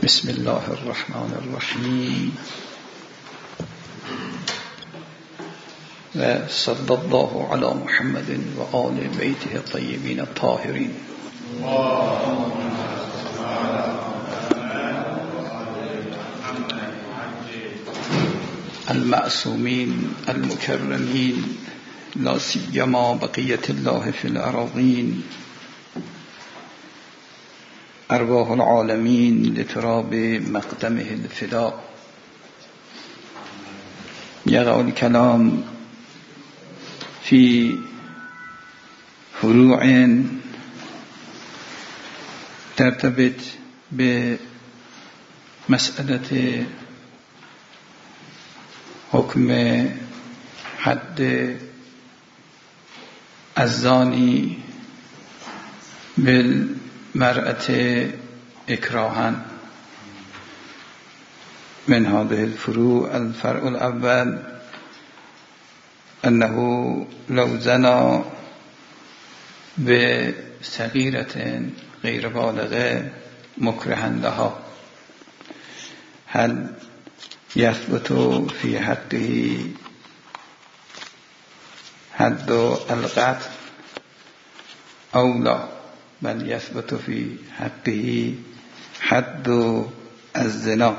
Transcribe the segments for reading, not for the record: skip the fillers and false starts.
بسم الله الرحمن الرحیم و صلی الله علی محمد و آل بیته الطیبین الطاهرین. المعصومین المکرمین لا سیما بقیة الله فی الأراضین، ارواح العالمین لتراب مقدمه الفداء. یقع الکلام فی فروع ترتبط به مسألة حکم حد الزانی بالمرأة اکراها. من هذه الفروع الفرع الأول أنه لو زنا بصغيرة غير بالغة مكرها لها، هل يثبت في حقه حد القتل أو لا؟ بل يثبت في حقه حد الزنا.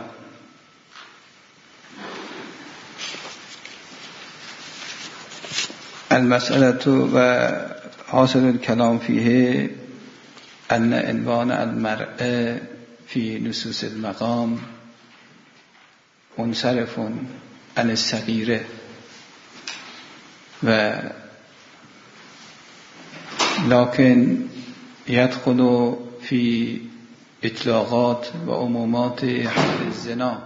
المسألة وحاصل الكلام فيه أن عنوان المرأة في نصوص المقام منصرف عن الصغيرة، لكن يدخل في إطلاقات وعمومات حد الزنا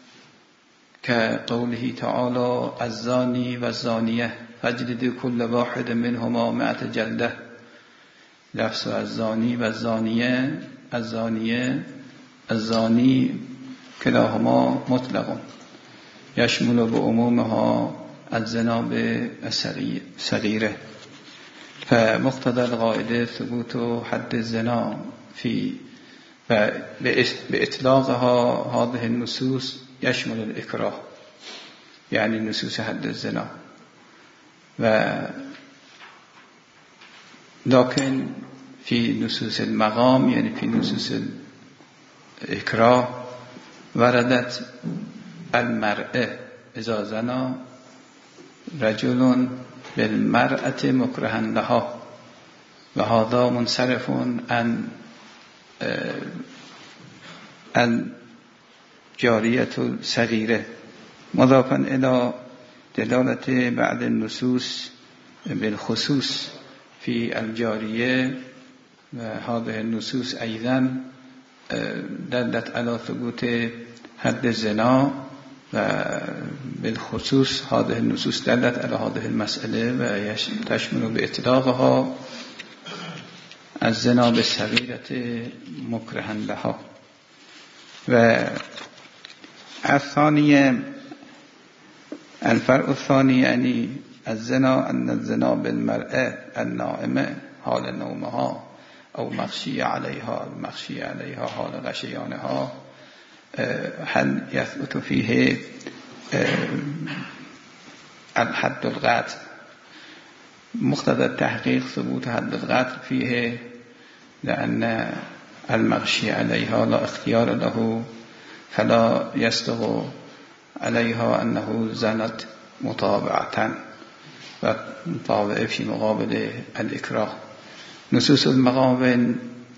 كقوله تعالى الزاني والزانية فاجلدوا كل واحد منهما 100 جلدة. لفظ الزاني والزانية، الزانية الزاني كلاهما مطلق يشمل بعمومها الزنا بالصغيرة، فمقتضى القاعدة ثبوت حد الزنا في بإطلاقها هذه النصوص يشمل الإكراه، يعني نصوص حد الزنا. لكن في نصوص المقام يعني في نصوص الإكراه وردت المرأة إذا زنا رجل بالمرأة مكرها لها، وهذا منصرف عن الجارية الصغيرة، مضافا إلى دلالة بعض النصوص بالخصوص في الجارية، وهذه النصوص أيضا دلت على ثبوت حد الزنا، وبالخصوص هذه النصوص دلت على هذه المسألة وتشمل بإطلاقها الزنا بالصغيرة مكرها لها. والثانية الفرق الثاني يعني الزنا أن الزنا بالمرأة النائمة حال نومها أو مغشي عليها المغشي عليها حال غشيانها، هل يثبت فيه الحد القتل؟ مقتضى التحقيق ثبوت حد القتل فيه، لأن المغشي عليها لا اختيار له، فلا يستغ عليها أنه زنت مطابعة، ومطابعة في مقابل الإكراه. نصوص المقام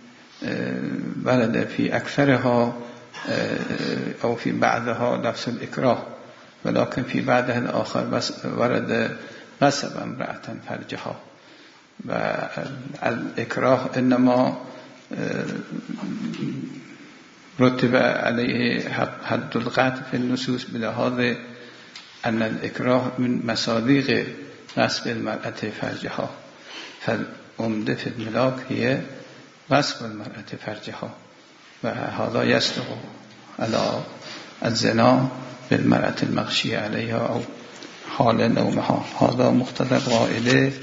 ورد في أكثرها أو في بعضها لفظ الإكراه، ولكن في بعضها الآخر ورد غصب امرأة فرجها، والإكراه إنما رتب عليه حد القتل في النصوص بلحاظ أن الإكراه من مصادق غصب المرأة فرجها، فالعمدة في الملاك هي غصب المرأة فرجها، وهذا يصدق على الزنا بالمرأة المغشية عليها أو حال نومها. هذا مقتضى القاعدة،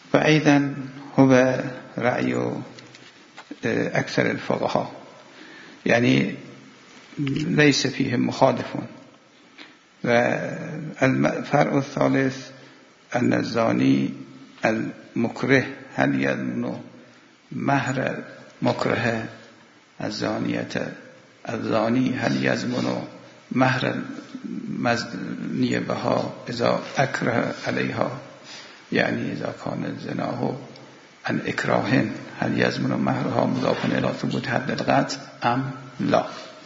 وأيضا هو رأي أكثر الفقهاء. یعنی لیس فیه مخالفون. و الفرع الثالث ان الزانی المکره هل یضمن مهر مکره الزانیت الزانی هل یضمن مهر مزنی بها اذا اکره علیها، یعنی اذا کان زناه عن اکراه هل یضمن مهرها مضافا الی ثبوت حد القطع ام لا.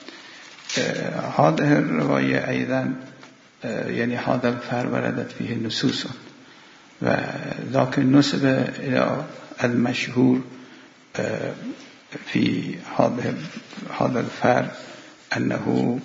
هذه الرواية أيضا يعني هذا الفرع وردت فيه نصوص، ولكن نسب إلى المشهور في هذا الفرع أنه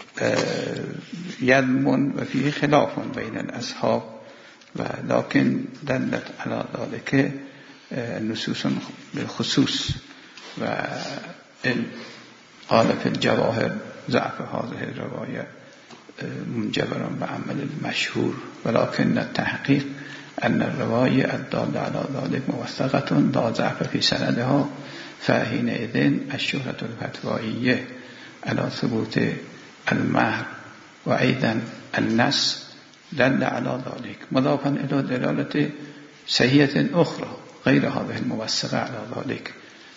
يضمن وفيه خلاف بين الأصحاب، ولكن دلت على ذلك نصوص بالخصوص. وإن قال في الجواهر ضعف هذه الرواية منجبر بعمل المشهور، ولكن التحقيق أن الرواية الدالة على ذلك موثقة لا ضعف في سندها، فحينئذ الشهرة الفتوائية على ثبوت المهر وأيضا النص دل على ذلك، مضافا إلى دلالة صحيحة أخرى غير هذه الموثقة على ذلك.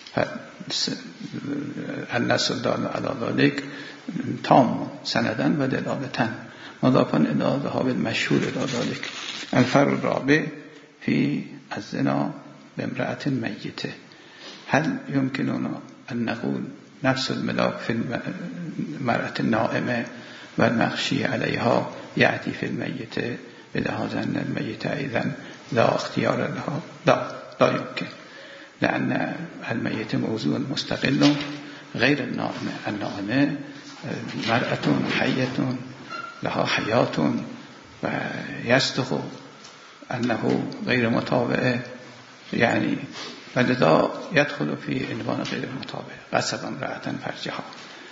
النص الدال على ذلك تام سندا و دلالة مضافا إلى ذهاب المشهور إلى ذلك. الفرع الرابع في الزنا بامرأة ميتة، هل يمكننا أن نقول نفس الملاك في المرأة النائمة والمغشي عليها يأتي في الميتة بلحاظ أن الميتة أيضا لا اختيار لها؟ لا يمكن، لأن الميت موضوع مستقل غير النائمة. النائمة مرأة حية لها حياة ويصدق أنه غير مطابع، يعني فلذا يدخل في عنوان غير مطابع، غصب امرأة فرجها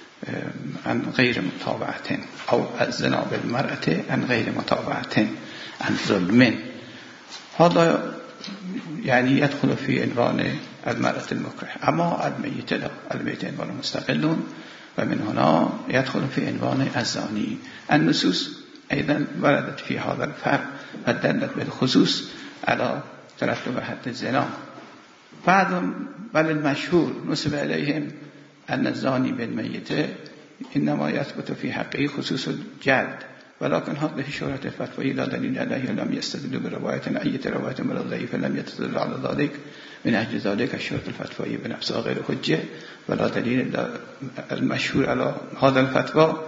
عن غير مطابعة، أو الزنا بالمرأة عن غير مطابعة عن ظلم، هذا يعني يدخل في عنوان المرأة المكره. أما الميت لا، الميت عنوان مستقل، ومن هنا يدخل في عنوان الزاني. النصوص أيضا وردت في هذا الفرق ودلت بالخصوص على ترتب حد الزنا. بعضهم بل المشهور نسب إليهم أن الزاني بالميت إنما يثبت في حقه خصوص الجلد، ولكن هذه شهرة الفتوى لا دليل عليه، لم يستدل برواية أي رواية من الضعيف لم يتدل على ذلك. من أجل ذلك الشهرة الفتوى بنفسها غير حجة ولا دليل المشهور على هذا الفتوى،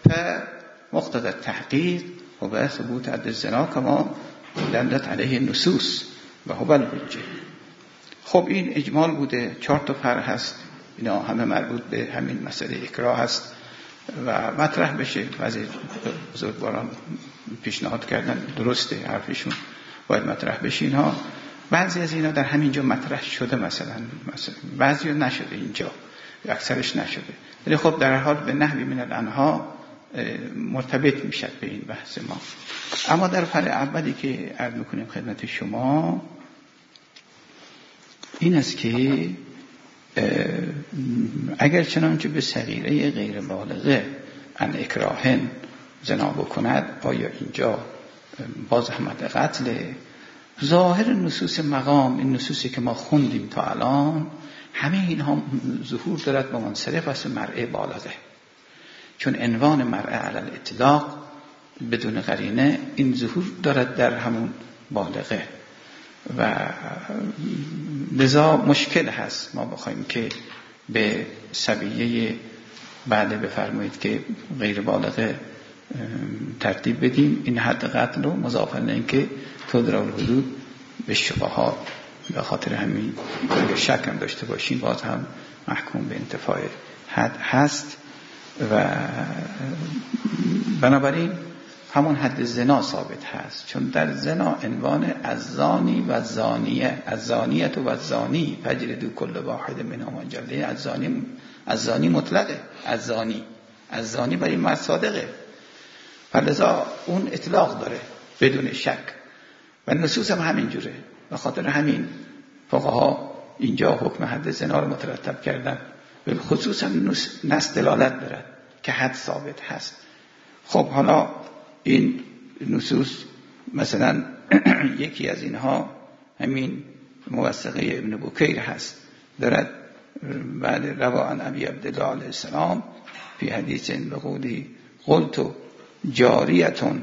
فمقتضى التحقيق هو ثبوت حد الزنا كما دلت عليه النصوص و هو الحجة. خب این اجمال بوده، 4 تا فرع هست، اینا همه مربوط به همین مسئله اکراه هست و مطرح بشه. بعضی بزرگواران پیشنهاد کردن، درسته حرفشون، باید مطرح بشه اینها. بعضی از اینا در همین جا مطرح شده، مثلا بعضی نشده اینجا، اکثرش نشده، ولی خب در هر حال به نحوی من الانها مرتبط میشد به این بحث ما. اما در فرع اولی که عرض میکنیم خدمت شما این است که اگر چنانچه به صغیره غیر بالغه ان اکراهن زنا بکند، آیا اینجا باز احمد قتل؟ ظاهر نصوص مقام، این نصوصی که ما خوندیم تا الان، همه اینها ظهور دارد با منصرف است مرء بالغه، چون عنوان مرء علی الاطلاق بدون قرینه این ظهور دارد در همون بالغه و لذا مشکل هست ما بخوایم که به صبیه بعد بفرمایید که غیر بالغه ترتیب بدیم این حد قتل رو، مضافاً اینکه تدرا الحدود به شبهات، به خاطر همین اگر شک هم داشته باشیم باز هم محکوم به انتفاع حد هست. و بنابراین همون حد زنا ثابت هست، چون در زنا عنوان الزانی و الزانیه، الزانیت و الزانی فجلدوا کل واحد منهما جلده. الزانی مطلقه، الزانی برای مرد صادقه، فلذا اون اطلاق داره بدون شک و نصوص هم همین جوره. و خاطر همین فقها اینجا حکم حد زنا رو مترتب کردن بالخصوص هم نص دلالت دارد که حد ثابت هست. خب حالا این نصوص مثلا یکی از اینها همین موثقه ابن بکیر هست، دارد بعد روا عن ابی عبدالله علیه السلام فی حدیث بقولی قلت جاریتون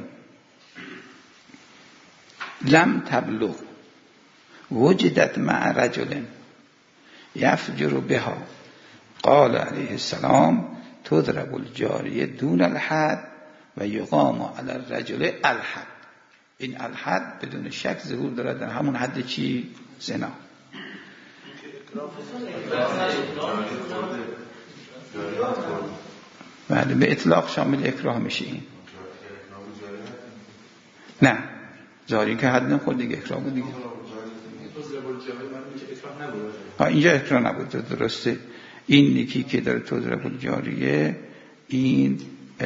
لم تبلغ وجدت مع رجل یفجر بها قال علیه السلام تضرب الجاریه دون الحد و یقام علی الرجل الحد. این الحد بدون شک ظهور دارد در همون حد چی؟ زنا. بله به اطلاق شامل اکراه میشه این. نه جاری که حد نخورد دیگه اکراه بود دیگه. اینجا اکراه نبود درسته. این یکی که داره تضرب الجاریه این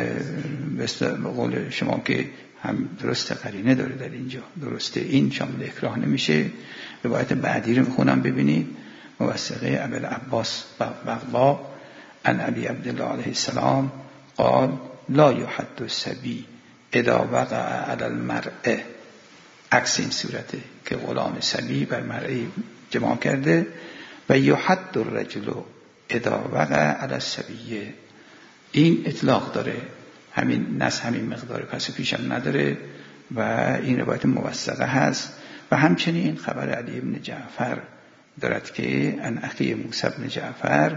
به قول شما که هم درسته قرینه داره در اینجا درسته، این شامل اکراه نمیشه. روایت بعدی رو میخونم ببینید. موثقه ابی العباس بغبا عن ابی عبدالله علیه السلام قال لا یحد الصبی اذا وقع علی المرأة، عکس این صورته که غلام صبی بر مرأة جماع کرده، و یحد الرجل اذا وقع علی الصبیه. این اطلاق داره، همین نص همین مقدار پس پیشم نداره و این روایت موثقه هست. و همچنین خبر علی بن جعفر دارد که ان اخی موسی بن جعفر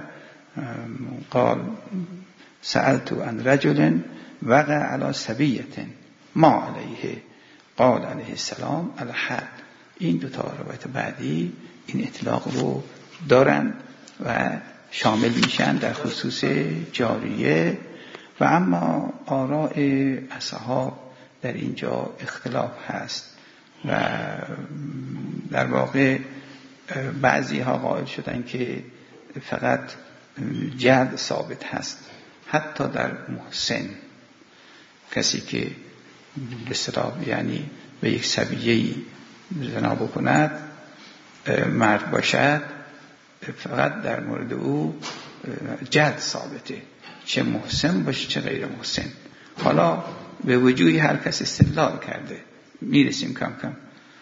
قال سألت عن رجل وقع على صبیة ما علیه قال علیه السلام الحد. این دو تا روایت بعدی این اطلاق رو دارن و شامل میشن در خصوص جاریه. و اما آراء اصحاب در اینجا اختلاف هست و در واقع بعضی ها قائل شدن که فقط جلد ثابت هست، حتی در محسن، کسی که به اصطلاح یعنی به یک صبیه‌ای زنا بکند مرد باشد، فقط در مورد او جلد ثابته، چه محسن باشه چه غیر محسن. حالا به وجوهی هر کس استدلال کرده، میرسیم کم کم.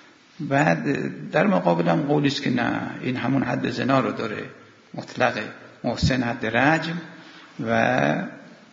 بعد در مقابل هم قولی است که نه، این همون حد زنا رو داره مطلقه، محسن حد رجم و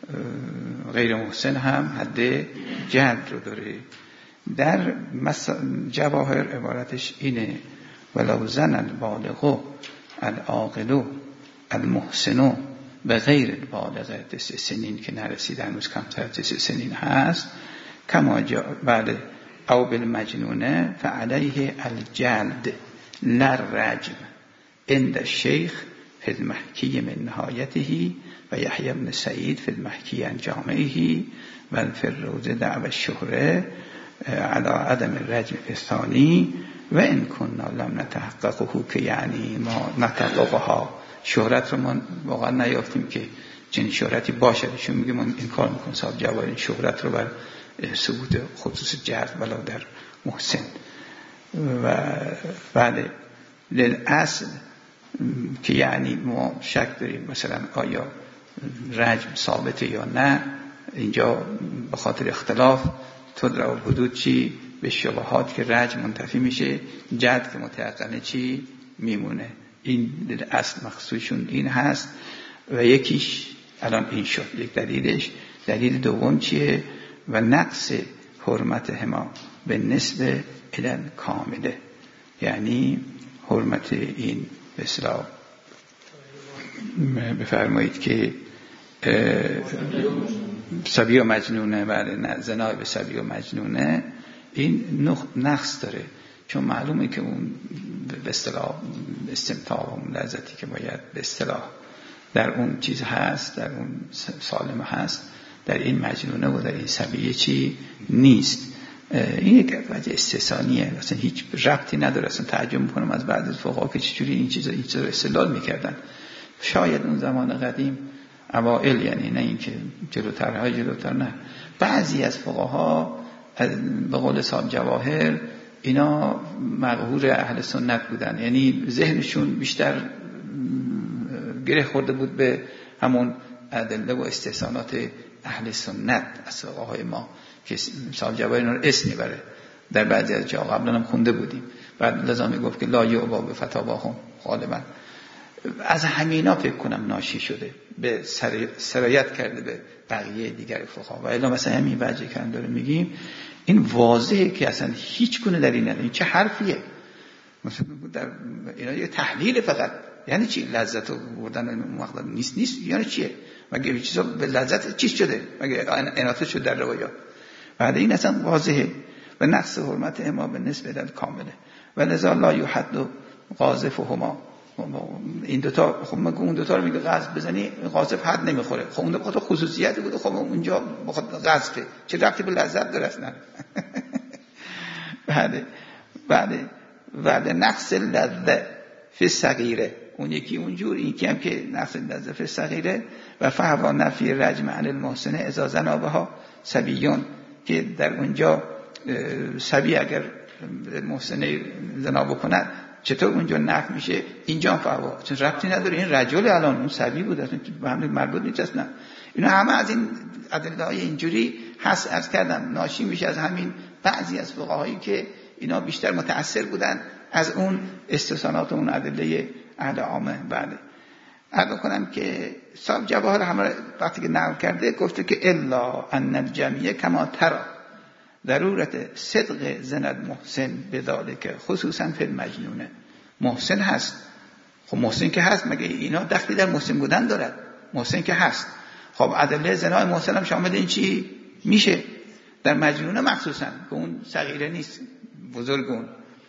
غیر محسن هم حد جلد رو داره. در جواهر عبارتش اینه ولو زن البالغ العاقل المحسن به غیر البالغ 9 سنین که نرسید، هنوز کمتر 9 سنین هست، کما بعد او بالمجنونه فعلیه الجلد للرجم عند الشیخ فی المحکی من نهایته و یحیی بن سعید فی المحکی عن جامعه و الفروز دعوی الشهره علی عدم الرجم فی الثانی و ان کنا لم نتحققه، که یعنی ما نتحققها، شهرت رو ما واقعا نیافتیم که چنین شهرتی باشد. چون میگه من این کار میکنم صاحب جواهر این شهرت رو بر ثبوت خصوص جهد ولو در محسن. و بله للأصل که یعنی ما شک داریم مثلا آیا رجم ثابته یا نه، اینجا به خاطر اختلاف تدرع الحدود چی به شبهات که رجم منتفی میشه، جد که متيقنه چی میمونه. این للأصل مخصوصشون این هست. و یکیش الان این شد یک دلیلش. دلیل دوم چیه؟ و نقص حرمت هما به نسبه الان کامله، یعنی حرمت این به اصطلاح بفرمایید که صبی و مجنونه، بله زنا به صبی و مجنونه این نقص داره، چون معلومه که اون به اصطلاح استمتاع و لذتی که باید به اصطلاح در اون چیز هست، در اون سالم هست، در این مجنونه و در این صبیه چی نیست. این یک وجه استثنائیه، اصلا هیچ ربطی نداره. اصلا تعجب میکنم از بعضی از فقها که چجوری این چیزا رو استدلال میکردن. شاید اون زمان قدیم اوائل، یعنی نه اینکه جلوتر نه، بعضی از فقها به قول صاحب جواهر اینا مقهور اهل سنت بودن، یعنی ذهنشون بیشتر گره خورده بود به همون ادله و استحسانات اهل سنت از آقاهای ما که صاحب جواهر اینا رو اسم میبره در بعضی از جا. قبلا هم خونده بودیم. بعد لازم میگفت که لا یعبا به فتاواهم غالبا از همینا فکر کنم ناشی شده، به سرایت کرده به بقیه دیگر فقها. و الا مثلا همین وجه که داره میگیم این واضحه که اصلا هیچ گونه دلیل نداره. این چه حرفیه؟ مثلا در اینا یه تحلیل فقط. یعنی چی لذت رو بردن مقدار نیست یعنی چیه؟ مگه یه چیزا به لذت چی شده؟ مگه اناثه شده در روایات؟ بعد این اصلا واضحه. و نقص حرمت اما به نسبت کامله و لذا لا یحد قاذفهما. این دوتا خب مگه اون دوتا رو میگه قذف بزنی قاذف حد نمیخوره. خب اون دوتا خصوصیتی بوده، خب اونجا بخواد قذفه چه ربطی به لذت داره اصلا؟ بعد نقص لذت فی الصغیره، اون یکی اونجور، این که هم که نقص لذت فی الصغیره و فهوا نفی رجم علی المحسن اذا زنا بها صبیون، که در اونجا صبی اگر محسنه زنا بکنه چطور اونجا نفی میشه؟ اینجا فهوا چون ربطی نداره، این رجل الان اون صبی بود اصلا به هم مربوط نیست اصلا. اینا همه از این ادله‌های اینجوری هست. عرض کردم ناشی میشه از همین بعضی از فقهایی که اینا بیشتر متأثر بودن از اون استثناءات و اون ادله اهل عامه. بله عرض کنم که صاحب جواهر همه وقتی که نقل کرده گفته که الا ان الجمعیه کما ترى ضرورت صدق زن محسن بذالک خصوصا فی المجنونه. محسن هست، خب محسن که هست مگه اینا دخلی در محسن بودن دارد؟ محسن که هست، خب ادله زنای محسن هم شامل این چی میشه؟ در مجنونه مخصوصا که اون صغیره نیست، بزرگون.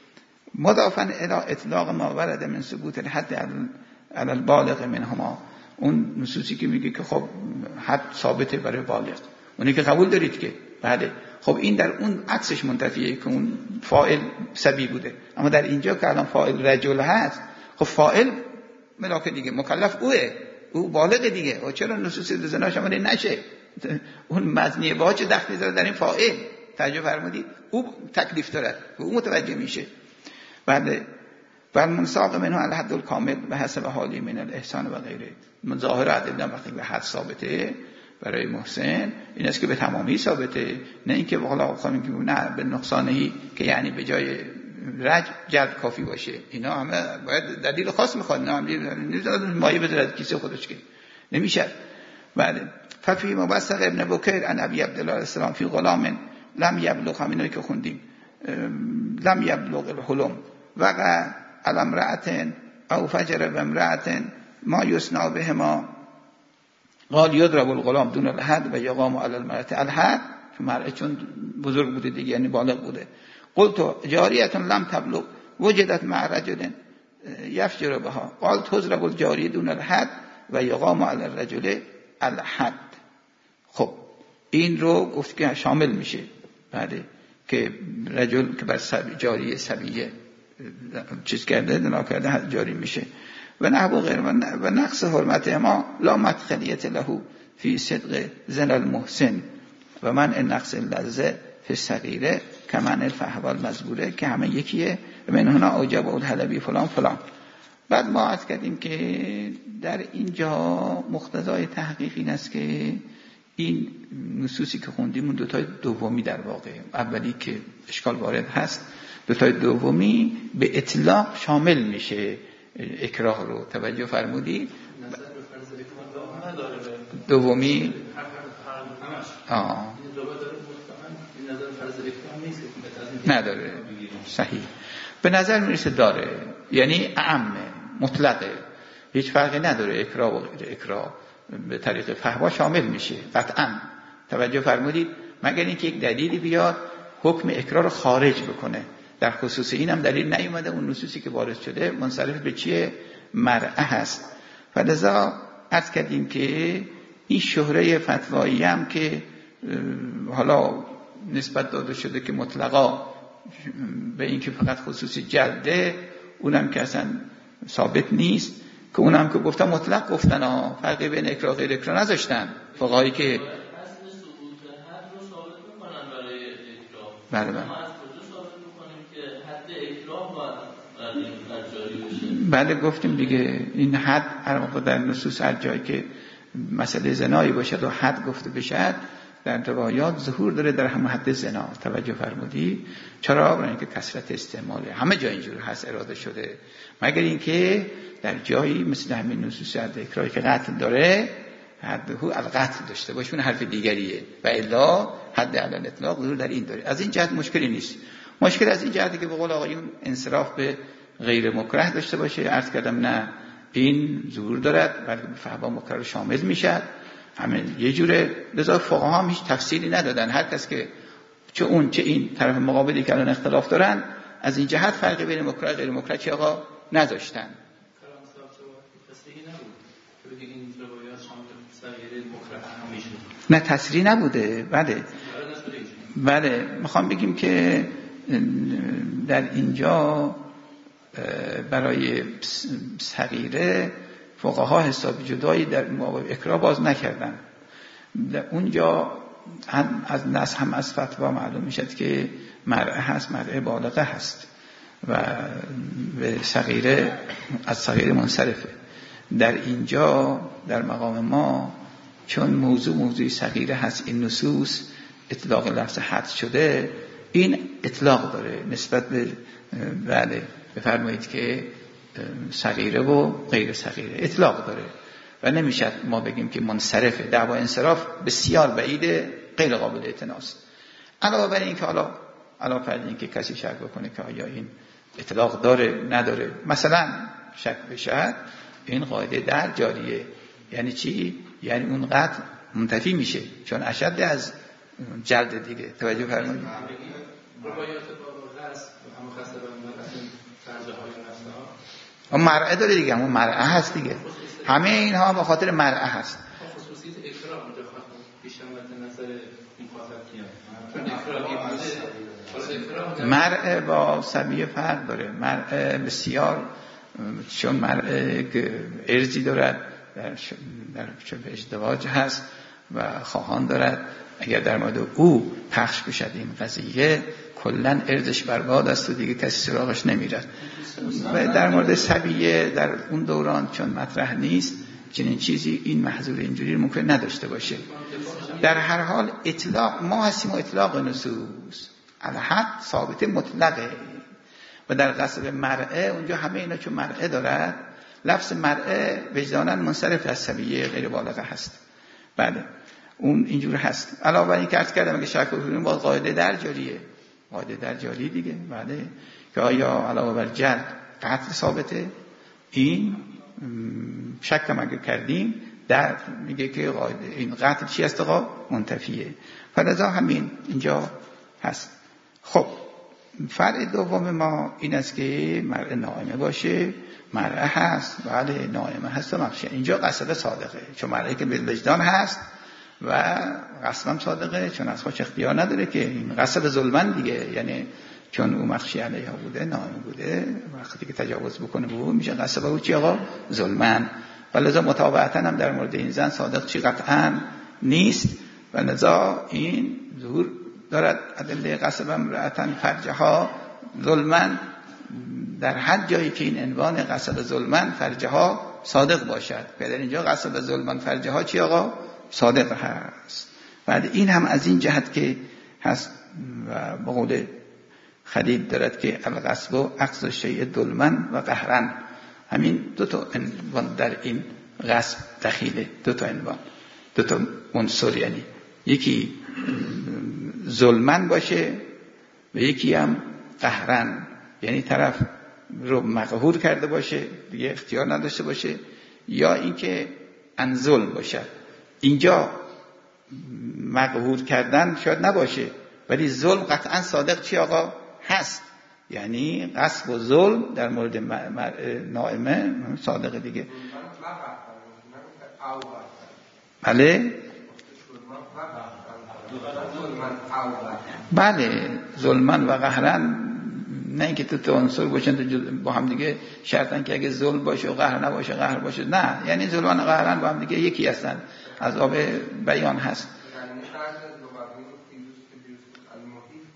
مضافا الی اطلاق ما ورد من ثبوت الحد علی البالغ منهما، اون نصوصی که میگه که خب حد ثابته برای بالغ، اونی که قبول دارید که بله، خب این در اون عکسش منتفیه که اون فاعل صبی بوده. اما در اینجا که الان فاعل رجل هست، خب فاعل ملاک دیگه، مکلف اوه، او بالغ دیگه، و چرا نصوص زنا شامل نشه؟ اون مزنیه با چه دخلی داره در این فاعل؟ توجه فرمودید؟ او تکلیف داره و او متوجه میشه. بعد منساق منه علی حد الکامل به حسب حالی من الاحسان و غیره. من ظاهر ادله وقتی به حد ثابته برای محسن این است که به تمامی ثابته، نه اینکه حالا خواهیم که نه به نقصانهی که یعنی به جای رج جلب کافی باشه. اینا همه باید دلیل خاص میخواد، نه نمیذارد مایه بذارد کیسه خودش که نمیشه. بعد ففی مبسط ابن بکیر عن ابی عبدالله السلام فی غلام لم یبلغ، همینایی که خوندیم، لم یبلغ الحلم وقع علی امرأة او فجر بامرأة ما یسنا بهما قال یضرب الغلام دون الحد و یقام علی المرأة الحد، مرأة چون بزرگ بوده دیگه یعنی بالغ بوده. قلت جاریه لم تبلغ وجدت مع رجل یفجر بها قال تضرب الجاریه دون الحد و یقام علی الرجل الحد. خب این رو گفت که شامل میشه بعد که رجل که بر جاریه صبیه چیز کرده دنا کرده جاری میشه. و نحو غیر و نقص حرمت ما لا مدخلیت له فی صدق زن المحسن و من نقص اللذه فی الصغیره کمن الفحوال مزبوره، که همه یکیه. من هنا اوجب الحلبی فلان فلان. بعد ما عرض کردیم که در اینجا مقتضای تحقیق این است که این نصوصی که خوندیم اون دوتای دومی در واقع، اولی که اشکال وارد هست، دوتای دومی به اطلاق شامل میشه اکراه رو. توجه فرمودی؟ دومی نداره. صحیح به نظر میرسه داره، یعنی اعمه، مطلقه، هیچ فرقی نداره. اکراه و غیر اکراه به طریق فحوا شامل میشه قطعا. توجه فرمودید؟ مگر اینکه یک دلیلی بیاد حکم اکراه رو خارج بکنه. در خصوص این هم دلیل نیومده، اون نصوصی که وارد شده منصرف به چیه؟ مرعه هست. فلذا عرض کردیم که این شهره فتوایی هم که حالا نسبت داده شده که مطلقا به این که فقط خصوصی جلده، اونم که اصلا ثابت نیست، که اونم که گفتن مطلق گفتن ها، فرقی بین اکراه غیر اکراه نذاشتن فقهایی که بله بله گفتیم دیگه، این حد هر موقع در نصوص هر جایی که مسئله زنایی باشد و حد گفته بشد در روایات ظهور داره در همه حد زنا. توجه فرمودی؟ چرا؟ برای اینکه کثرت استعماله همه جا اینجور هست اراده شده، مگر اینکه در جایی مثل همین نصوص حد اکراهی که قتل داره حده القتل داشته باشه، اون حرف دیگریه، و الا حد علل اطلاق ظهور در این داره. از این جهت مشکلی نیست. مشکل از این جهتی که به قول آقایون انصراف به غیر مکره داشته باشه. عرض کردم نه، این ظهور دارد بلکه به فحوا مکره شامل میشه. همین یه جوره. لذا فقها هم هیچ تفصیلی ندادن، هر کس که چه اون چه این طرف مقابلی که الان اختلاف دارن از این جهت فرقی بین مکره غیر مکره چه آقا نذاشتن. نه تصریح نبوده. بله میخوام بگیم که در اینجا برای صغیره فقها حساب جدایی در مقابل اکراه باز نکردن. در اونجا هم از نص هم از فتوا معلوم میشد که مرأه هست، مرأه بالغه هست و به صغیره از صغیره منصرفه. در اینجا در مقام ما چون موضوع صغیره هست، این نصوص اطلاق لفظ حد شده، این اطلاق داره نسبت به بله بفرمایید که صغیره و غیر صغیره اطلاق داره و نمیشه ما بگیم که منصرفه. دعوا انصراف بسیار بعیده، غیر قابل اعتناست. علاوه بر این که علاوه بر این که کسی شک بکنه که آیا این اطلاق داره نداره، مثلا شک بشه، این قاعده در جاریه. یعنی چی؟ یعنی اون قطع منتفی میشه، چون اشد از جلد دیگه. توجه فرمایید. اون مرعه داره دیگه، اون مرعه هست دیگه. همه اینها به خاطر مرعه هست. خصوصیت اکراه اونجا بیشتر مد نظر مخاطب کیه؟ مرعه با سبیه فرق داره. مرعه بسیار، چون مرعه ارزی دارد، در ازدواج هست و خواهان دارد. اگر در مورد او پخش بشد این قضیه، کلن ارزش برباد است و دیگه کسی سراغش نمیرد. و در مورد سبیه در اون دوران چون مطرح نیست، چنین چیزی این محظور اینجوری ممکن نداشته باشه. در هر حال اطلاق ما هستیم و اطلاق نصوص الحد ثابت مطلقه. و در قصد مرعه اونجا همه اینا چون مرعه دارد، لفظ مرعه وجداناً منصرف از سبیه غیر بالغه هست. بله اون اینجور هست. علاوه بر این که عرض کردم اگه شک بکنیم باز قاعده در جاریه، قاعده در جاری دیگه. بله که آیا علاوه بر جلد قتل ثابته، این شک هم اگه کردیم در میگه که قاعده این قتل چی است آقا؟ منتفیه. فلذا همین اینجا هست. خب فرع دوم ما این است که مرء نائمه باشه. مرء هست، بله نائمه هست و مخشی. اینجا قصد صادقه، چون مرء که بالوجدان هست و قصدم صادقه، چون از خودش اختیار نداره که این قصد ظلمن دیگه. یعنی چون او مخشی علیها بوده، نائمه بوده، وقتی که تجاوز بکنه بود میشه قصد او چی آقا؟ ظلمن. و لذا متابعتا هم در مورد این زن صادق چی قطعا نیست و لذا این ظهور دارد ادله قصب امرأتن فرجها ظلمن در هر جایی که این عنوان قصب ظلمن فرجها صادق باشد. در اینجا قصب ظلمن فرجها چی آقا؟ صادق هست. بعد این هم از این جهت که هست و به قول خلیل دارد که القصب و عقص شیء ظلمن و قهرن. همین دو تا عنوان در این قصب دخیله، دو تا عنوان، دو تا عنصر، یعنی یکی ظلمن باشه و یکی هم قهرن، یعنی طرف رو مقهور کرده باشه دیگه اختیار نداشته باشه، یا اینکه ان ظلم باشه. اینجا مقهور کردن شاید نباشه ولی ظلم قطعا صادق چی آقا؟ هست. یعنی قصب و ظلم در مورد نائمه صادق دیگه. بله بله ظلمن و قهرن، نه اینکه تو عنصر باشن با هم دیگه شرطن که اگه ظلم باشه و قهر نباشه قهر باشه، نه، یعنی ظلمن و قهرن با هم دیگه یکی هستن. از آب بیان هست.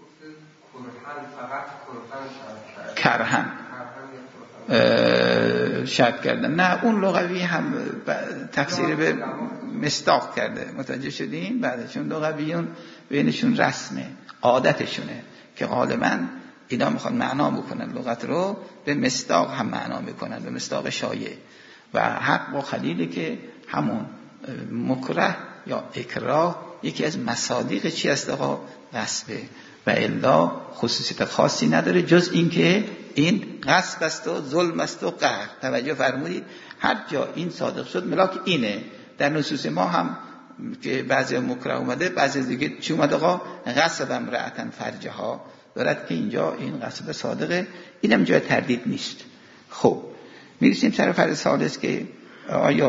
کرهن شرط کردن. نه، اون لغوی هم تفسیر به مصداق کرده. متوجه شدین؟ بعد چون لغویون بینشون رسمه، عادتشونه که غالبا اینا میخوان معنا بکنن لغت رو، به مصداق هم معنا میکنن، به مصداق شایع. و حق با خلیلی که همون مکره یا اکراه یکی از مصادیق چی است؟ آقا غصبه. و الا خصوصیت خاصی نداره جز این که این غصب است و ظلم است و قهر. توجه فرمودید؟ هر جا این صادق شد ملاک اینه. در نصوص ما هم که بعضی مکره اومده، بعضی دیگه چی اومده؟ آقا غصب امرأة فرجها، دارد که اینجا این غصب صادقه، اینم جای تردید نیست. خب میرسیم سر فرض ثالث که آیا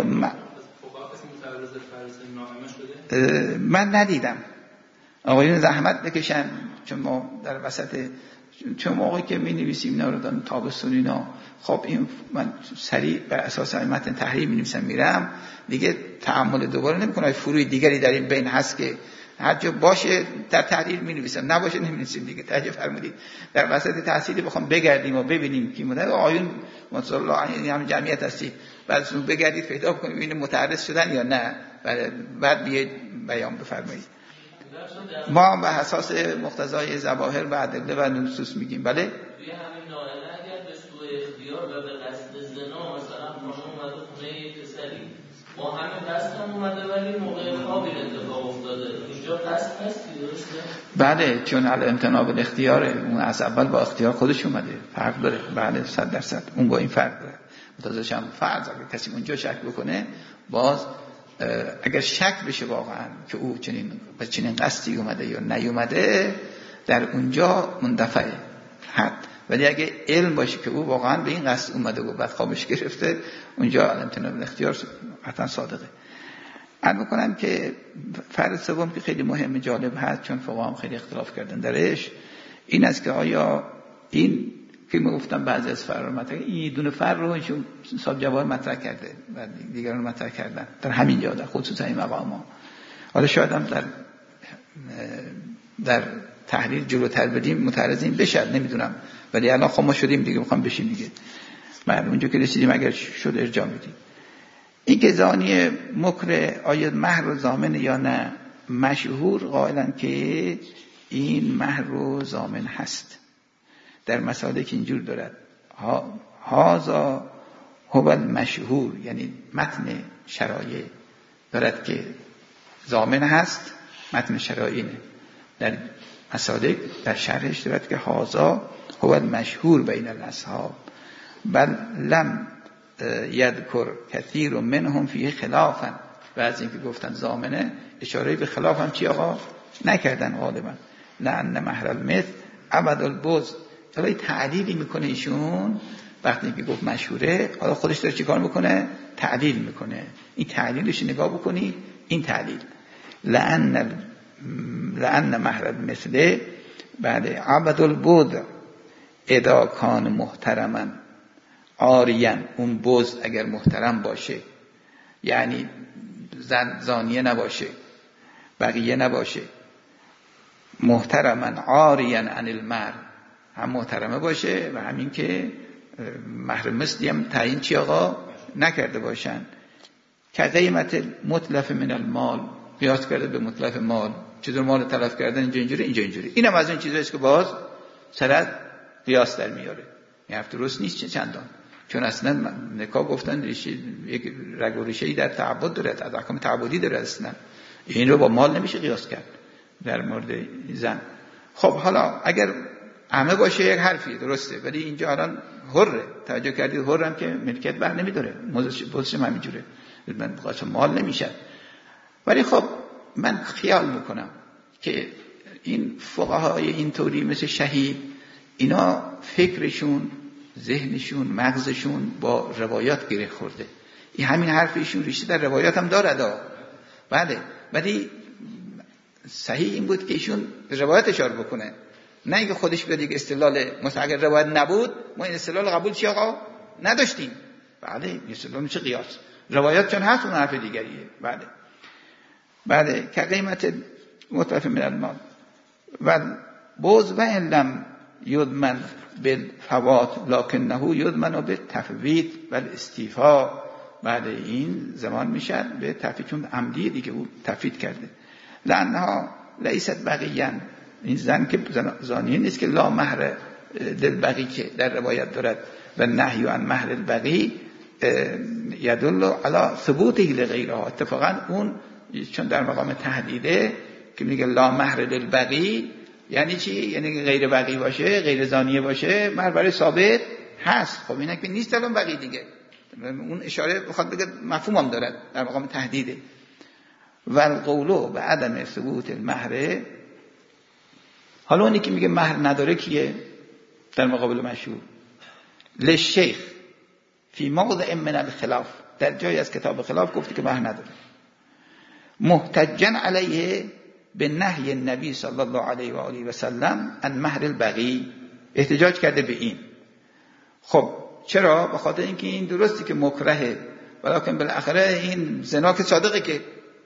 من ندیدم آقایون زحمت بکشن، چون ما در وسط، چون موقعی که می نویسیم اینا رو دارم تابستون اینا، خب این من سریع بر اساس متن تحریر می نویسم میرم دیگه، تأمل دوباره نمی کنم. فروی دیگری در این بین هست که هر جا باشه در تحریر می نویسم، نباشه نمی نویسیم دیگه. توجه فرمودید؟ در وسط تحصیلی بخوام بگردیم و ببینیم کی مدد آیون مصلی الله علیه هم جمعیت هستی، بعد بگردید پیدا کنید ببینید متعرض شدن یا نه، بعد بیاید بیان بفرمایید. ما به اساس مقتضای ظواهر و ادله و نصوص میگیم. بله توی همین نائله اگر به سوء اختیار و به قصد زنا مثلا خانم اومده خونه یک پسری با همین قصد هم اومده ولی موقع خوابی اتفاق افتاده، اینجا قصد هستی درسته؟ بله، چون الامتناع بالاختیاره، اون از اول با اختیار خودش اومده، فرق داره. بله 100% اون با این فرق داره. متوجهش هم فرض اگه کسی اونجا شک بکنه، باز اگر شک بشه واقعا که او چنین قصدی اومده یا نیومده، در اونجا مندفعه حد. ولی اگه علم باشه که او واقعا به این قصد اومده و بعد خوابش گرفته، اونجا الامتناع بالاختیار حتما صادقه. عرض می‌کنم که فرض سوم که خیلی مهم جالب هست، چون فقها هم خیلی اختلاف کردن درش، این است که آیا این که من گفتم بعضی از فرار مطرح، این دونه فر رو ایشون صاحب جواهر مطرح کرده و دیگران مطرح کردن در همین جا، در خصوصا این مقام ها. حالا شاید هم در تحلیل جلوتر بدیم متعرضین بشد، نمیدونم، ولی الان خب ما شدیم دیگه، میخوام بشیم دیگه. من اونجا که رسیدیم اگر شد ارجاع بدیم. این که زانی مکره آیا مهر و ضامن یا نه، مشهور قائلن که این مهر و ضامن هست. در مسائلی که اینجور دارد هازا هو المشهور، یعنی متن شرایع دارد که ضامن هست، متن شرایع در مسائل در شرحش دارد که هازا هو المشهور بین الاصحاب بل لم یذکر کثیر منهم فیه خلافا. بعضی اینکه گفتن ضامنه اشاره به خلاف هم چی آقا نکردن غالبا. لأن مهر المثل ابد البغض. حالا تعلیلی میکنه ایشون وقتی که گفت مشهوره، حالا خودش داره چی کار میکنه؟ تعلیل میکنه. این تعلیلش نگاه بکنی، این تعلیل لأن مهر المثل بعد ابد البغض اذا کان محترما عاریا. اون بغض اگر محترم باشه، یعنی زانیه نباشه، بقیه نباشه، محترما عاریا عن المهر، هم محترمه باشه و همین که مهر مثلی هم تعیین چی آقا نکرده باشن. که قیمت متلف من المال، قیاس کرده به متلف مال، چطور مال تلف کردن اینجا اینجوری اینجا اینجوری. اینم از این چیزاییست که باز سرت قیاس در میاره. این حرف درست نیست چندان، چون اصلا نکاح گفتن یک رگ و ریشه‌ای در تعبد داره، از احکام تعبدی داره اصلا. این رو با مال نمیشه قیاس کرد در مورد زن. خب حالا اگر همه باشه یک حرفی درسته، ولی اینجا الان حره، توجه کردید حره هم که ملکیت بر نمیداره، بازش هم همینجوره، من بخواستم مال نمیشه. ولی خب من خیال میکنم که این فقهای اینطوری مثل شهید، اینا فکرشون، ذهنشون، مغزشون با روایات گره خورده. این همین حرفشون ریشه در روایات هم داره. بله، ولی صحیح این بود که ایشون به روایت اشاره بکنه، نه اینکه خودش بیاد یک استدلال. مثلا اگر روایت نبود ما این استدلال قبول چی آقا نداشتیم. بله، استدلال میشه قیاس. روایت چون هست اون حرف دیگریه. بله که قیمت متلف من المال و بوز و علم یدمن بالفوات لکنه یدمن بالتفویت و الاستیفاء. بعد این زمان میشن به تفویت، چون عمدی دیگه او تفویت کرده. لانها لیست بغیان، این زن که زانیه نیست که لا مهر للبغی که در روایت دارد و نهی عن مهر البغی یدل علی ثبوته لغیرها. اتفاقا اون چون در مقام تهدیده که میگه لا مهر للبغی یعنی چی؟ یعنی غیر بغی باشه، غیر زانیه باشه، مهر برای ثابت هست. خب اینا که نیست الان بغی دیگه، اون اشاره بخواد بگه مفهوم هم دارد در مقام تهدیده. و القول به عدم ثبوت المهر، حالا اونی که میگه مهر نداره کیه در مقابل مشهور؟ للشیخ فی موضع من الخلاف، در جایی از کتاب خلاف گفته که مهر نداره. محتجا علیه به نهی النبی صلی الله علیه و آله و سلم عن مهر البغی، احتجاج کرده به این. خب چرا؟ به خاطر اینکه این درستی که مکرهه، ولیکن بالاخره این زنا که صادقه، که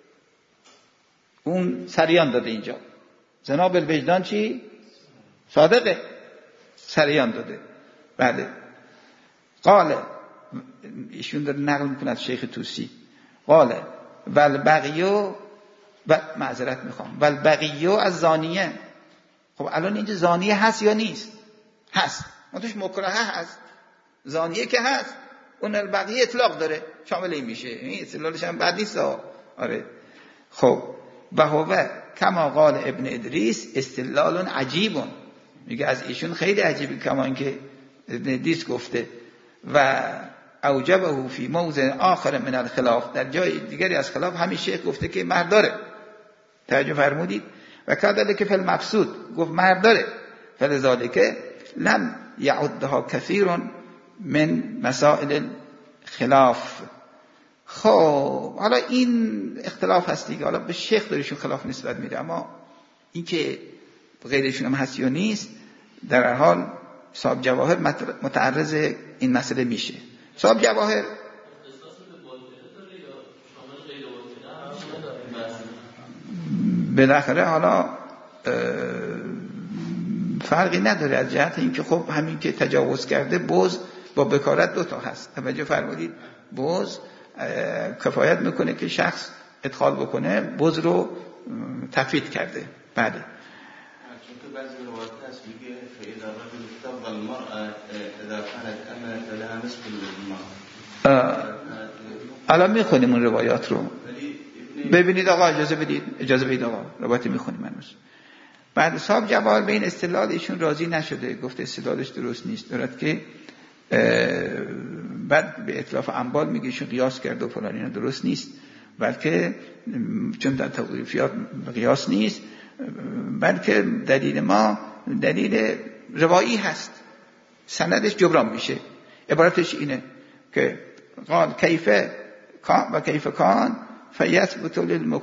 اون سریان داده اینجا. زنا بالوجدان چی؟ صادقه، سریان داده. بعد قال، ایشون داره نقل میکنه از شیخ توسی، قال والبغیو، و معذرت میخوام، والبغیو از زانیه. خب الان اینجا زانیه هست یا نیست؟ هست، منتش مکرهه هست، زانیه که هست. اون البغیه اطلاق داره، شامل این میشه، این استدلالش هم بد نیست. آره. خب و هو کما قال ابن ادریس استدلال عجیب، میگه از ایشون خیلی عجیبه، کما اینکه ابن ادریس گفته. و اوجبه فی موضع آخر من الخلاف، در جای دیگری از خلاف همین شیخ گفته که مهر داره. توجه فرمودید؟ و کذالک فی المقصود، گفت مهر داره. فلذالک لم یعدها کثیر من مسائل خلاف. خب حالا این اختلاف هست دیگه، حالا به شیخ داریشون خلاف نسبت میده، اما این که غیرشون هم هست یا نیست، در هر حال صاحب جواهر متعرض این مسئله میشه. صاحب جواهر بالاخره حالا فرقی نداره از جهت اینکه خب همین که تجاوز کرده بوز با بکارت دوتا هست. توجه فرمودید؟ بوز کفایت میکنه که شخص ادخال بکنه، بوز رو تفویت کرده. بله، چون که بعضی روایات هست میگه فإذا الرجل افتض المرأة اذا كانت امنة لها نصف المال. الان میخونیم اون روایات رو، ببینید آقا، اجازه بدید آقا، روایتی میخونیم هنوز. بعد صاحب جواهر به این استدلال ایشون راضی نشده، گفته استدلالش درست نیست، دارد که بعد به اتلاف انبال میگه ایشون قیاس کرده و فلان، اینا درست نیست، بلکه چون در توقیفیات قیاس نیست، بلکه دلیل ما دلیل روایی هست، سندش جبران میشه. عبارتش اینه که قال کیف کان فیثبت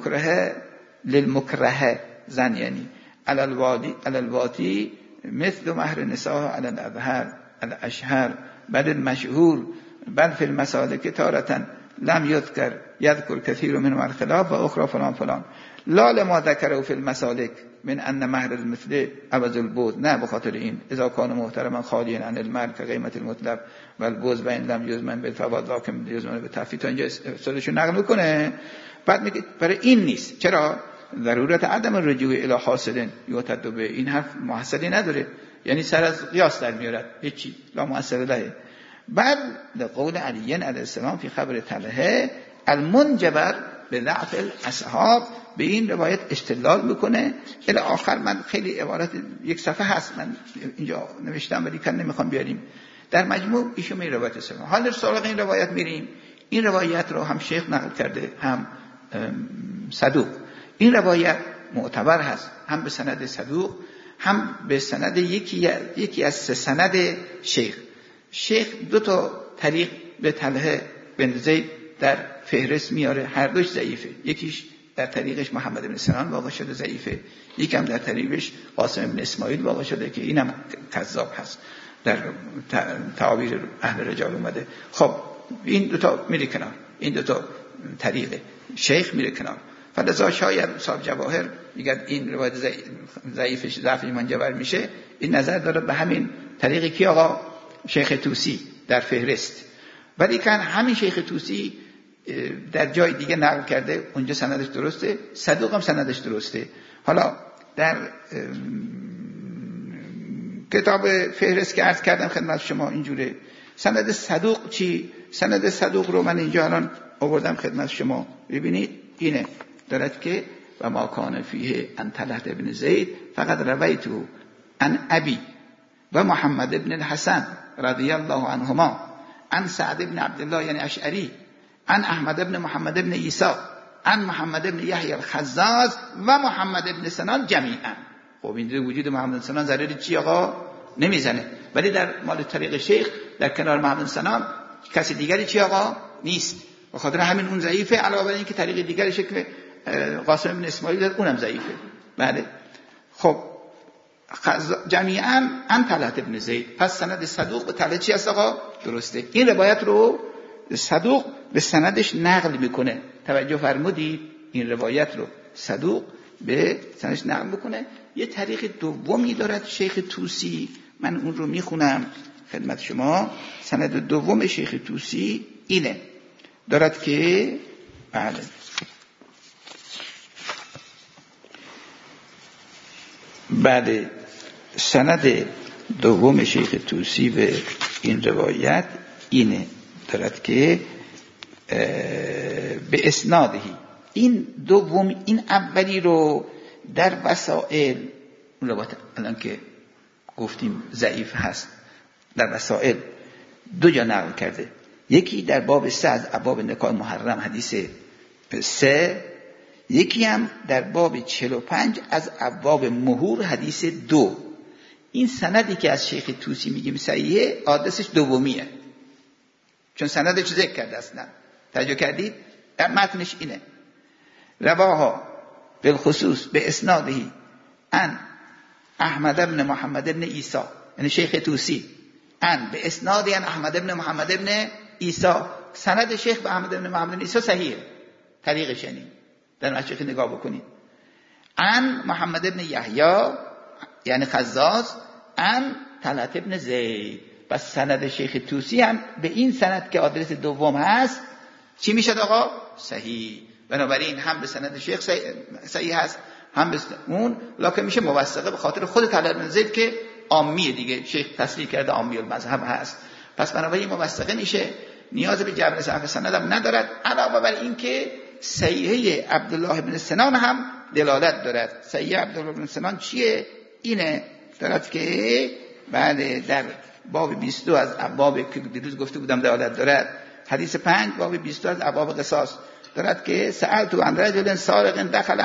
للمکره زن، یعنی علی الواتی مثل مهر نساء علی الاظهر الاشهر بل المشهور بل فی المسالک تارة لم یذکر کثیر منهم الخلاف و اخرى فلان فلان. لا لما ذکره فی المسالک من ان مهر المثل عوض البوز، نه به خاطر این اذا کان محترما خالیا عن المهر که قیمت المطلب و البوز و این لم یزمن بالفوات لکن یزمن بالتفویت. تا اینجا سرشو نقل میکنه، بعد میگه برای این نیست. چرا؟ ضرورت عدم الرجوع الی حاصل یعتد به، این حرف محصلی نداره، یعنی سر از قیاس در میارد، هیچی لا محصل له. بعد قول علی علیه السلام فی خبر طلحه المنجبر به ضعف الاصحاب، به این روایت استدلال میکنه الی آخر. من خیلی عبارت یک صفحه هست من اینجا نوشتم ولی کن نمیخوام بیاریم. در مجموع ایشون این روایت است. حالا سراغ این روایت میریم. این روایت رو هم شیخ نقل کرده، هم صدوق. این روایت معتبر هست، هم به سند صدوق، هم به سند یکی از سه سند شیخ دو تا طریق به طلحه بن زید در فهرست میاره، هر دوش ضعیفه. یکیش در طریقش محمد بن سنان واقع شده ضعیفه، یکم در طریقش قاسم بن اسماعیل واقع شده که اینم کذاب هست، در تعابیر اهل رجال اومده. خب این دو تا میره کنار، این دو تا طریق شیخ میره کنار. فلذا شاید صاحب جواهر میگه این روایت ضعیفش ضعف منجبر میشه، این نظر داره به همین طریقی که آقا شیخ طوسی در فهرست. ولی که همین شیخ طوسی در جای دیگه نقل کرده، اونجا سندش درسته، صدوق هم سندش درسته. حالا در کتاب فهرست که عرض کردم خدمت شما اینجوره. سند صدوق چی؟ سند صدوق رو من اینجا الان آوردم خدمت شما، ببینید اینه، دارد که و ما کان فیه ان طلحة ابن زید فقط رویته عن ابی و محمد ابن الحسن رضی الله عنهما عن سعد ابن عبدالله یعنی اشعری عن احمد ابن محمد ابن عیسی عن محمد ابن یحیی الخزاز و محمد ابن سنان جمیعا. خب این وجود محمد ابن سنان ضرر چی آقا نمیزنه، ولی در مال طریق شیخ در کنار محمد ابن سنان کسی دیگری چی آقا نیست، به خاطر همین اون ضعیفه، علاوه بر این که طریق دیگری شکل قاسم ابن اسماعیل داد اونم ضعیفه. بله خب جمیعا عن طلحة ابن زید، پس سند صدوق به طلحة چی هست آقا؟ درسته. این روایت رو صدوق به سندش نقل میکنه، توجه فرمودید؟ این روایت رو صدوق به سندش نقل میکنه. یه طریق دومی دارد شیخ طوسی، من اون رو میخونم خدمت شما. سند دوم شیخ طوسی اینه، دارد که بله بعد سند دوم شیخ طوسی به این روایت اینه، دارد که به اسنادهی، این دوم، این اولی رو در وسائل، اون روایت الان که گفتیم ضعیف هست، در وسائل دو جا نقل کرده، یکی در باب 3 از ابواب نکاح محرم حدیث 3، یکی هم در باب 45 از ابواب مهور حدیث 2. این سندی که از شیخ طوسی میگیم صحیحه، آدرسش دومیه، چون سندش ذکر کرده اصلا. توجه کردید؟ در متنش اینه: رواها بالخصوص به اسنادهی ان احمد ابن محمد ابن عیسی، یعنی شیخ طوسی، ان به اسنادی ان احمد ابن محمد ابن عیسی. سند شیخ به احمد ابن محمد ابن عیسی صحیحه، طریقش یعنی در نشیخ نگاه بکنید. ان محمد ابن یحیی یعنی خزاز، ان طلحة ابن زید. پس سند شیخ طوسی هم به این سند که آدرس دوم هست چی میشد آقا؟ صحیح. بنابراین هم به سند شیخ صحیح هست، هم به اون، لکن میشه موثقه به خاطر خود طلحة ابن زید که عامیه دیگه، شیخ تصریح کرده عامی المذهب هست. پس بنابراین موثقه میشه، نیاز به جبر صحف سند هم ندارد. علاوه بر این که صحیحه عبدالله بن سنان هم دلالت دارد. صحیح عبدالله بن سنان چیه؟ اینه، دارد که بعد در باب 22 از ابواب که دیروز گفته بودم دلالت دارد، حدیث 5 باب 22 از ابواب قصاص، دارد که سألت عن رجل سارق دخل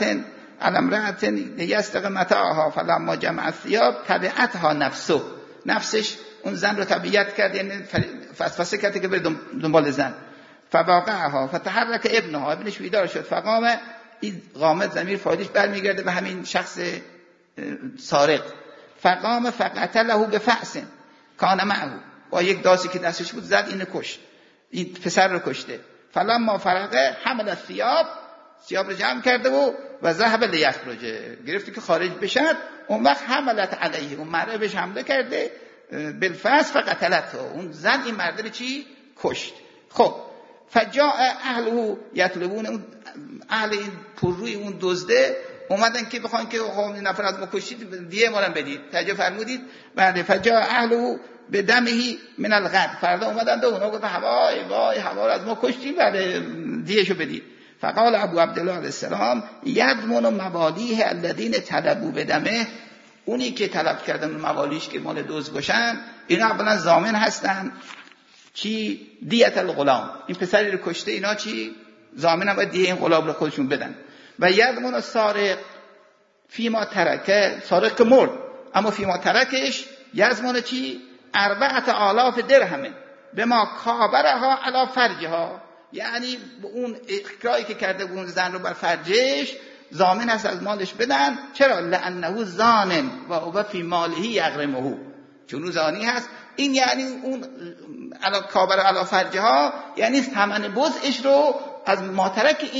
امرأة لیستق متاعها فلما جمع الثياب تبعتها نفسه. نفسش اون زن رو تبعیت کرد، یعنی فسفسه کرد که بره دنبال زن. فواقعها فتحرک ابنها، ابنش بیدار شد. فقام، این قامت ضمیر فاعلش برمیگرده به همین شخص سارق. فقام فقتله بفأس کان معه، با یک داسی که دستش بود زد، اینو کشت، این پسر رو کشته. فلما فرغه حمل الثياب، ثياب رو جمع کرده و ذهب لیخرج، گرفتی که خارج بشد. اون وقت حملت علیه، اون مرد بهش حمله کرده، بالفاس فقتلته، اون زن این مرد رو چی؟ کشت. خب فجاء اهله یطلبون، اون اهل این پرروی اون دزده اومدن که بخوان که این نفر از ما کشید دیه ما رو بدید. توجه فرمودید؟ بعد فجاء اهله به دمهی من الغد، فردا اومدن و اونا گفتن وای وای هوا از ما کشتیم، بعد دیهشو بدید. فقال ابو عبدالله علیه السلام یضمن موالیه الذین طلبوا بدمه، اونی که طلب کردن موالیش که مال دزد باشن، اینا اولا ضامن هستن چی؟ دیت الغلام، این پسری رو کشته، اینا چی؟ ضامن هم باید دیه این غلام رو خودشون بدن. و یضمن السارق فیما ترکه، سارق که مرد اما فیما ترکش یضمن چی؟ 4000 درهم به ما کابرها علی فرجها، یعنی به اون اقرایی که کرده اون زن رو بر فرجش ضامن است از مالش بدن. چرا؟ لانه زانن و هو فی ماله یغرمه، چون او زانی هست. این یعنی اون علی کابر علی فرجها، یعنی ثمن بزعش رو از ماترک این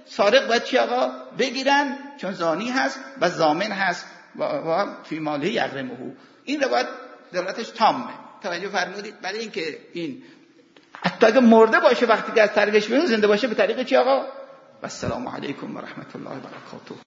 سارق باید چی آقا بگیرن، چون زانی هست و ضامن هست و فی ماله یغرمه. این روایت دلالتش تامه. توجه فرمودید؟ برای اینکه این حتی اگه مرده باشه وقتی که از طریقش بیرون، زنده باشه به طریق چی آقا؟ و السلام علیکم و رحمت الله و برکاته.